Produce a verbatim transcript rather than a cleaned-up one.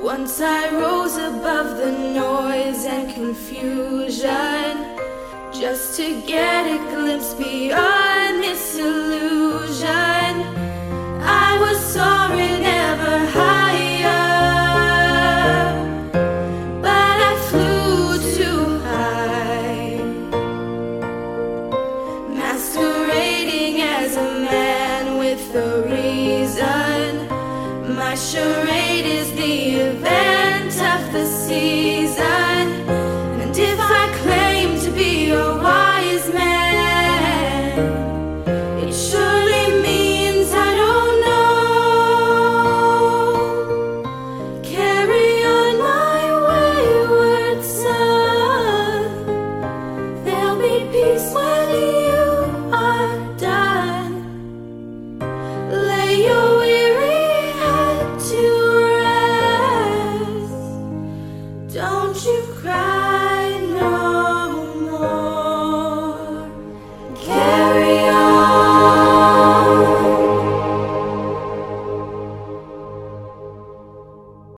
Once I rose above the noise and confusion, just to get a glimpse beyond this illusion. I was soaring ever higher, but I flew too high, masquerading as a man with a reason. My charade is the event of the season, and if I claim to be a wise man, it surely means I don't know. Carry on, my wayward son, there'll be peace when he